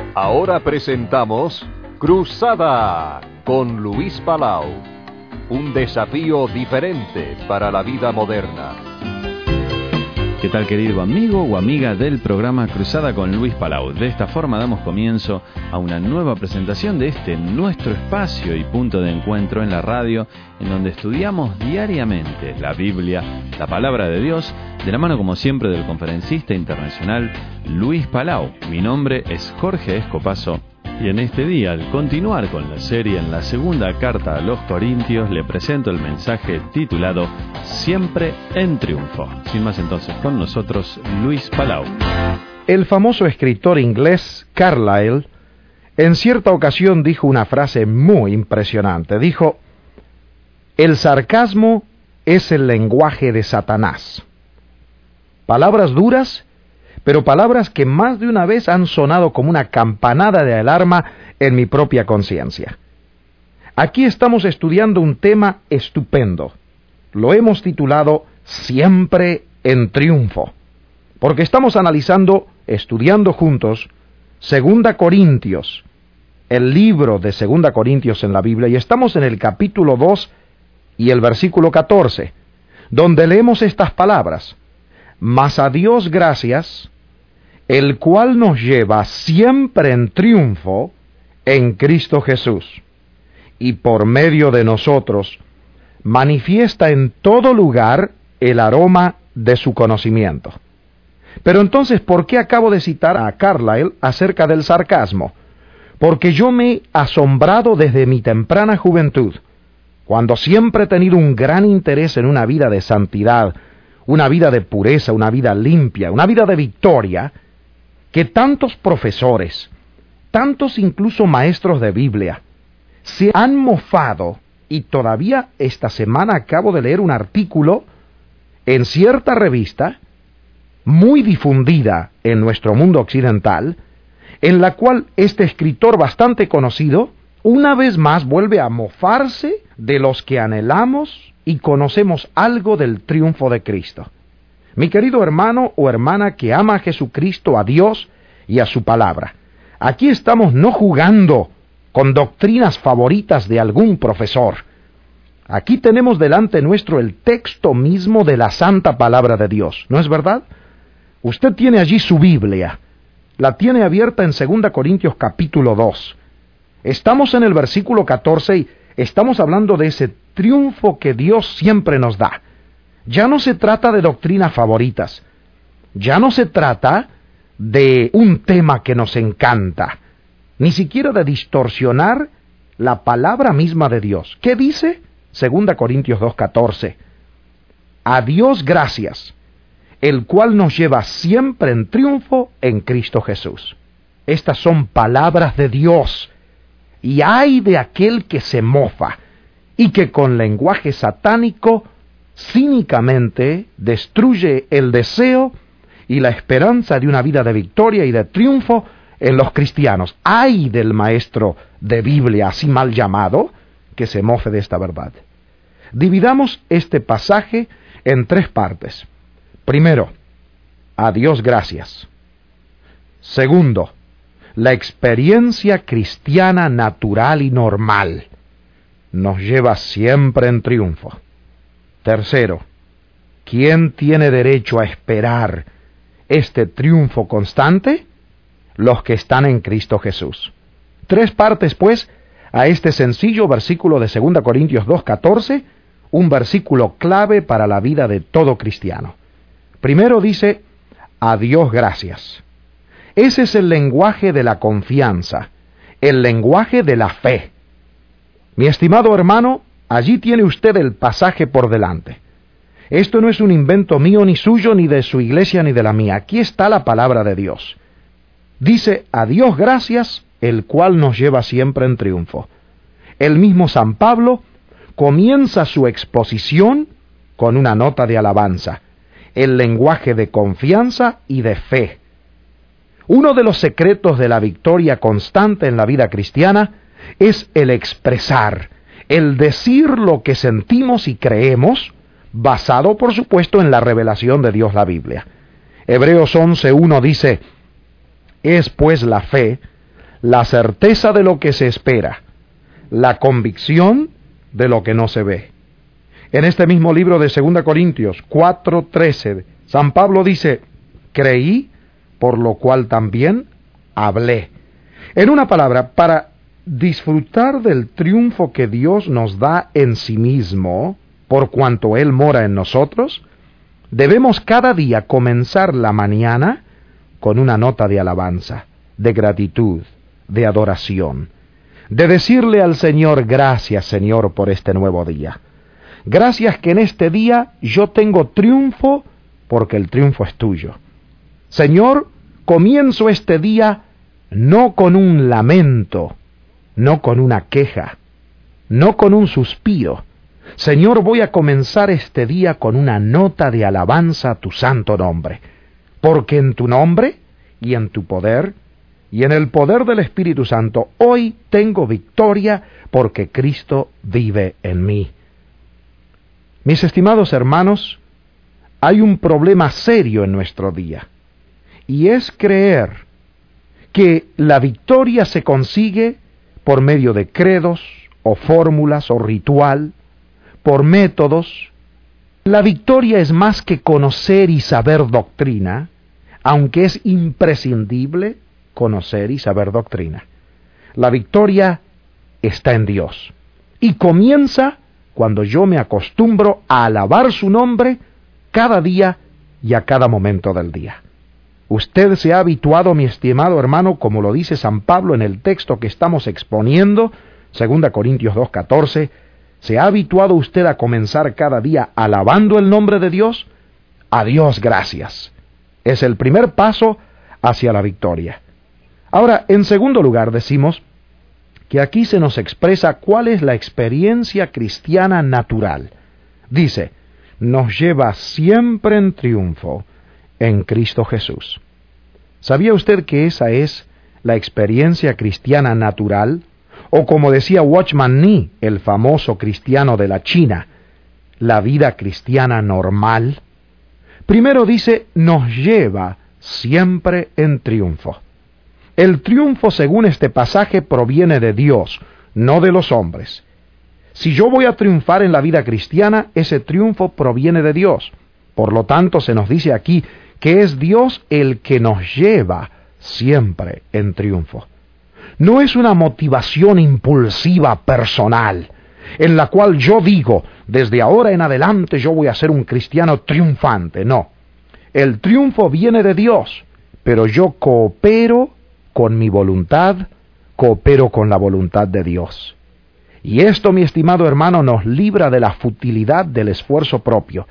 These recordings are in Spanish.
Ahora presentamos Cruzada con Luis Palau. Un desafío diferente para la vida moderna. ¿Qué tal, querido amigo o amiga del programa Cruzada con Luis Palau? De esta forma damos comienzo a una nueva presentación de nuestro espacio y punto de encuentro en la radio, en donde estudiamos diariamente la Biblia, la Palabra de Dios, de la mano como siempre del conferencista internacional Luis Palau. Mi nombre es Jorge Escopazo. Y en este día, al continuar con la serie en la segunda carta a los Corintios, le presento el mensaje titulado Siempre en Triunfo. Sin más entonces, con nosotros Luis Palau. El famoso escritor inglés Carlyle en cierta ocasión dijo una frase muy impresionante. Dijo: el sarcasmo es el lenguaje de Satanás. Palabras duras, pero palabras que más de una vez han sonado como una campanada de alarma en mi propia conciencia. Aquí estamos estudiando un tema estupendo. Lo hemos titulado Siempre en Triunfo, porque estamos estudiando juntos 2 Corintios, el libro de 2 Corintios en la Biblia, y estamos en el capítulo 2 y el versículo 14, donde leemos estas palabras: mas a Dios gracias, el cual nos lleva siempre en triunfo en Cristo Jesús, y por medio de nosotros manifiesta en todo lugar el aroma de su conocimiento. Pero entonces, ¿por qué acabo de citar a Carlyle acerca del sarcasmo? Porque yo me he asombrado desde mi temprana juventud, cuando siempre he tenido un gran interés en una vida de santidad, una vida de pureza, una vida limpia, una vida de victoria, que tantos profesores, tantos incluso maestros de Biblia, se han mofado, y todavía esta semana acabo de leer un artículo en cierta revista, muy difundida en nuestro mundo occidental, en la cual este escritor bastante conocido, una vez más vuelve a mofarse de los que anhelamos y conocemos algo del triunfo de Cristo. Mi querido hermano o hermana que ama a Jesucristo, a Dios y a su palabra, aquí estamos no jugando con doctrinas favoritas de algún profesor. Aquí tenemos delante nuestro el texto mismo de la santa palabra de Dios, ¿no es verdad? Usted tiene allí su Biblia, la tiene abierta en 2 Corintios capítulo 2. Estamos en el versículo 14 y estamos hablando de ese triunfo que Dios siempre nos da. Ya no se trata de doctrinas favoritas, ya no se trata de un tema que nos encanta, ni siquiera de distorsionar la palabra misma de Dios. ¿Qué dice 2 Corintios 2:14? A Dios gracias, el cual nos lleva siempre en triunfo en Cristo Jesús. Estas son palabras de Dios, y ay de aquel que se mofa y que con lenguaje satánico cínicamente destruye el deseo y la esperanza de una vida de victoria y de triunfo en los cristianos. Ay del maestro de Biblia, así mal llamado, que se mofe de esta verdad. Dividamos este pasaje en 3 partes. Primero, a Dios gracias. Segundo, la experiencia cristiana natural y normal nos lleva siempre en triunfo. Tercero, ¿quién tiene derecho a esperar este triunfo constante? Los que están en Cristo Jesús. 3 partes, pues, a este sencillo versículo de 2 Corintios 2:14, un versículo clave para la vida de todo cristiano. Primero dice, a Dios gracias. Ese es el lenguaje de la confianza, el lenguaje de la fe. Mi estimado hermano, allí tiene usted el pasaje por delante. Esto no es un invento mío, ni suyo, ni de su iglesia, ni de la mía. Aquí está la palabra de Dios. Dice, a Dios gracias, el cual nos lleva siempre en triunfo. El mismo San Pablo comienza su exposición con una nota de alabanza, el lenguaje de confianza y de fe. Uno de los secretos de la victoria constante en la vida cristiana es el expresar, el decir lo que sentimos y creemos, basado por supuesto en la revelación de Dios, la Biblia. Hebreos 11:1 dice, es pues la fe, la certeza de lo que se espera, la convicción de lo que no se ve. En este mismo libro de 2 Corintios 4:13, San Pablo dice, creí, por lo cual también hablé. En una palabra, para disfrutar del triunfo que Dios nos da en sí mismo, por cuanto Él mora en nosotros, debemos cada día comenzar la mañana con una nota de alabanza, de gratitud, de adoración, de decirle al Señor, gracias Señor por este nuevo día. Gracias que en este día yo tengo triunfo, porque el triunfo es tuyo. Señor, comienzo este día no con un lamento, no con una queja, no con un suspiro. Señor, voy a comenzar este día con una nota de alabanza a tu santo nombre, porque en tu nombre y en tu poder y en el poder del Espíritu Santo hoy tengo victoria porque Cristo vive en mí. Mis estimados hermanos, hay un problema serio en nuestro día, y es creer que la victoria se consigue por medio de credos, o fórmulas, o ritual, por métodos. La victoria es más que conocer y saber doctrina, aunque es imprescindible conocer y saber doctrina. La victoria está en Dios, y comienza cuando yo me acostumbro a alabar su nombre cada día y a cada momento del día. Usted se ha habituado, mi estimado hermano, como lo dice San Pablo en el texto que estamos exponiendo, 2 Corintios 2:14, ¿se ha habituado usted a comenzar cada día alabando el nombre de Dios? A Dios gracias. Es el primer paso hacia la victoria. Ahora, en segundo lugar, decimos que aquí se nos expresa cuál es la experiencia cristiana natural. Dice, nos lleva siempre en triunfo en Cristo Jesús. ¿Sabía usted que esa es la experiencia cristiana natural? O como decía Watchman Nee, el famoso cristiano de la China, la vida cristiana normal. Primero dice, nos lleva siempre en triunfo. El triunfo, según este pasaje, proviene de Dios, no de los hombres. Si yo voy a triunfar en la vida cristiana, ese triunfo proviene de Dios. Por lo tanto, se nos dice aquí que es Dios el que nos lleva siempre en triunfo. No es una motivación impulsiva personal, en la cual yo digo, desde ahora en adelante yo voy a ser un cristiano triunfante. No, el triunfo viene de Dios, pero yo coopero con mi voluntad, coopero con la voluntad de Dios. Y esto, mi estimado hermano, nos libra de la futilidad del esfuerzo propio,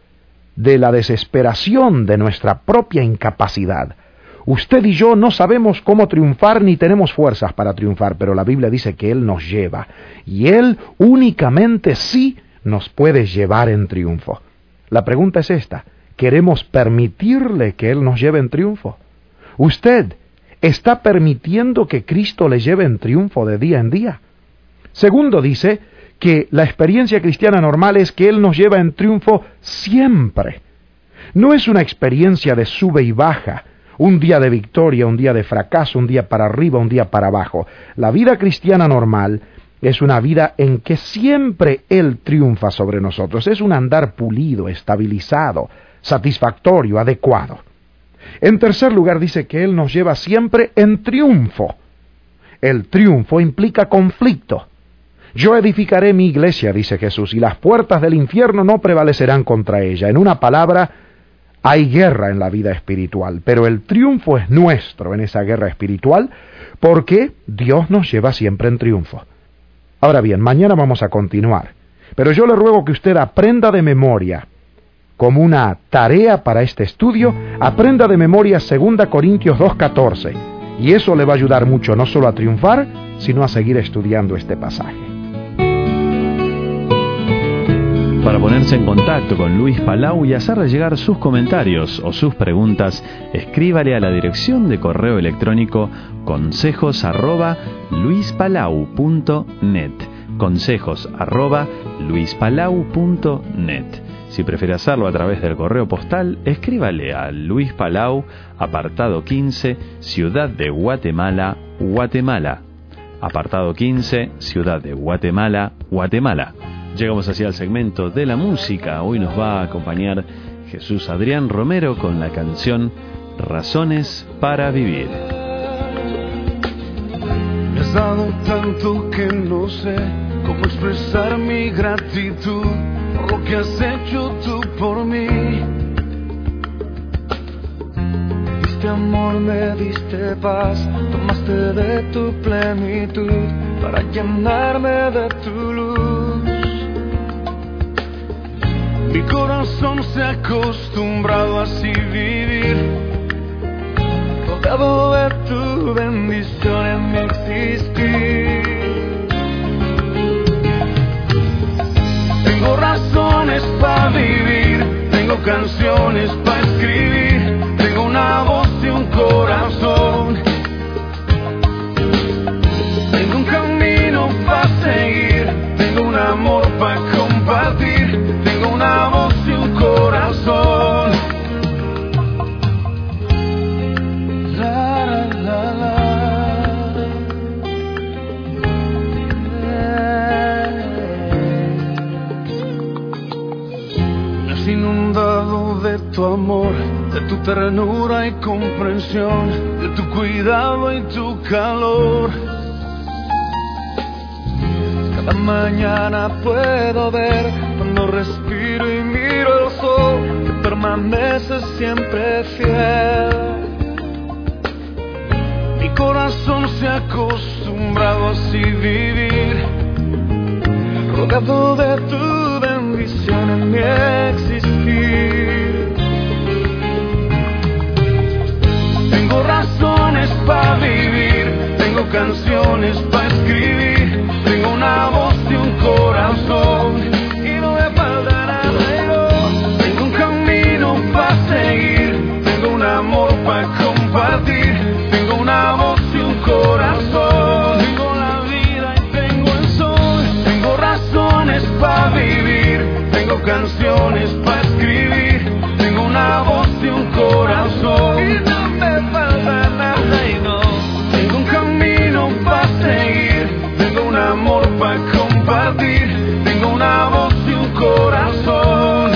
de la desesperación de nuestra propia incapacidad. Usted y yo no sabemos cómo triunfar ni tenemos fuerzas para triunfar, pero la Biblia dice que Él nos lleva, y Él únicamente sí nos puede llevar en triunfo. La pregunta es esta, ¿queremos permitirle que Él nos lleve en triunfo? ¿Usted está permitiendo que Cristo le lleve en triunfo de día en día? Segundo, dice que la experiencia cristiana normal es que Él nos lleva en triunfo siempre. No es una experiencia de sube y baja, un día de victoria, un día de fracaso, un día para arriba, un día para abajo. La vida cristiana normal es una vida en que siempre Él triunfa sobre nosotros. Es un andar pulido, estabilizado, satisfactorio, adecuado. En tercer lugar, dice que Él nos lleva siempre en triunfo. El triunfo implica conflicto. Yo edificaré mi iglesia, dice Jesús, y las puertas del infierno no prevalecerán contra ella. En una palabra, hay guerra en la vida espiritual, pero el triunfo es nuestro en esa guerra espiritual porque Dios nos lleva siempre en triunfo. Ahora bien, mañana vamos a continuar, pero yo le ruego que usted aprenda de memoria, como una tarea para este estudio, aprenda de memoria 2 Corintios 2:14, y eso le va a ayudar mucho no solo a triunfar, sino a seguir estudiando este pasaje. Para ponerse en contacto con Luis Palau y hacerle llegar sus comentarios o sus preguntas, escríbale a la dirección de correo electrónico consejos@luispalau.net. consejos@luispalau.net. Si prefiere hacerlo a través del correo postal, escríbale a Luis Palau, apartado 15, Ciudad de Guatemala, Guatemala. Apartado 15, Ciudad de Guatemala, Guatemala. Llegamos hacia el segmento de la música. Hoy nos va a acompañar Jesús Adrián Romero con la canción Razones para Vivir. Me has dado tanto que no sé cómo expresar mi gratitud por lo que has hecho tú por mí. Me diste amor, me diste paz, tomaste de tu plenitud para llenarme de tu luz. Mi corazón se ha acostumbrado a así vivir, rodeado de tu bendición en mi existir. Tengo razones para vivir, tengo canciones para escribir, tengo una voz y un corazón. Tengo un camino para seguir, tengo un amor para compartir, tengo una voz y un corazón. La, la, la. Me has inundado de tu amor, de tu ternura y comprensión, de tu cuidado y tu calor. Cada mañana puedo ver, cuando respiro y miro el sol, que permanece siempre fiel. Mi corazón se ha acostumbrado a así vivir, rodeado de tu bendición en mi existir. Tengo razones para vivir, tengo canciones para escribir, tengo una voz y un corazón, y no me falta nada, no. Tengo un camino para seguir, tengo un amor para compartir, tengo una voz y un corazón. Tengo la vida y tengo el sol, tengo razones para vivir, tengo canciones para escribir, tengo una voz y un corazón, y no me falta nada, y no. Tengo un camino para seguir, tengo un amor para compartir, tengo una voz y un corazón.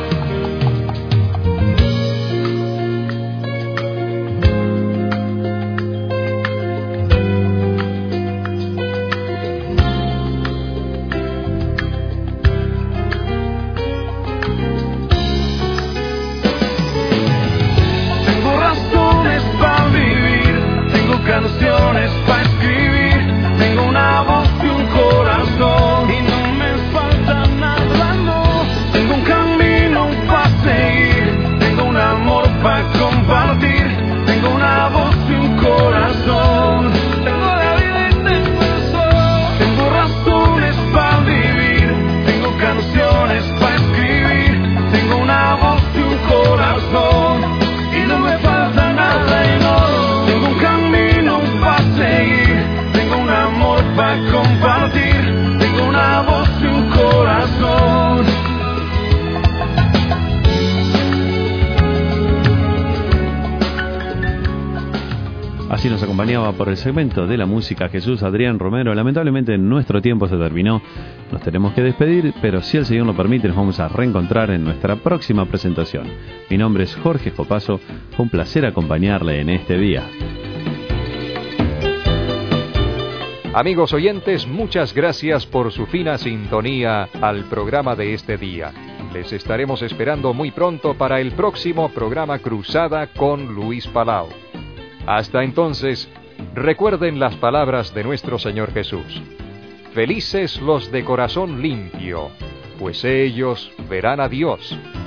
Tengo razones para vivir, tengo canciones para escribir, tengo una voz y un corazón, y no me falta nada, no. Tengo un camino para seguir, tengo un amor para compartir, tengo una voz y un corazón. Tengo la vida y tengo el sol, tengo razones para vivir, tengo canciones para escribir, tengo una voz y un corazón, y no me falta nada, y no. Tengo un camino para seguir, tengo un amor para compartir, tengo una voz y un corazón. Así nos acompañaba por el segmento de la música Jesús Adrián Romero. Lamentablemente nuestro tiempo se terminó, nos tenemos que despedir, pero si el Señor lo permite nos vamos a reencontrar en nuestra próxima presentación. Mi nombre es Jorge Jopaso, fue un placer acompañarle en este día. Amigos oyentes, muchas gracias por su fina sintonía al programa de este día. Les estaremos esperando muy pronto para el próximo programa Cruzada con Luis Palau. Hasta entonces, recuerden las palabras de nuestro Señor Jesús. Felices los de corazón limpio, pues ellos verán a Dios.